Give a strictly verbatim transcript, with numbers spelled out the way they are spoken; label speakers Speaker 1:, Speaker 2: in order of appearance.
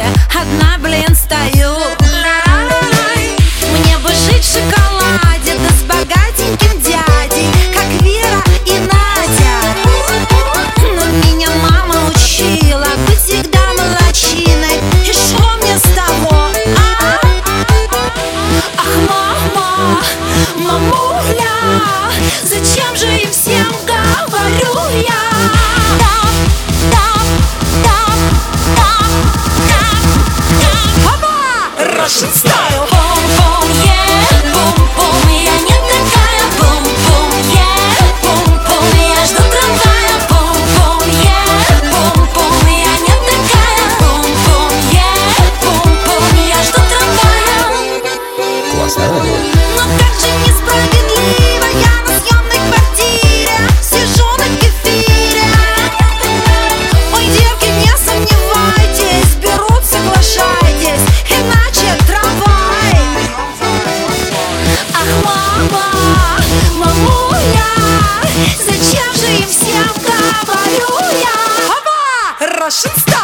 Speaker 1: одна, блин, стою. Мне бы жить в шоколаде, да с богатеньким дядей, как Вера и Надя. Но меня мама учила быть всегда молодчиной, и шо мне с того? А? Ах, мама, мамуля, зачем же им всем говорю я?
Speaker 2: Russian style.
Speaker 1: Бум-бум, yeah, бум-бум, я не такая. Бум-бум, yeah, бум-бум, я жду трамвая. Бум-бум, yeah, бум-бум, я не такая. Бум-бум, yeah, бум-бум, я жду трамвая.
Speaker 2: Классное радио.
Speaker 1: Но как же несправедливо, я на съемной квартире сижу на кефире. Ой, девки, не сомневайтесь, берут, соглашайтесь, иначе трамвай. Ах, мама, мамуля, зачем же им всем говорю я?
Speaker 2: Russian style.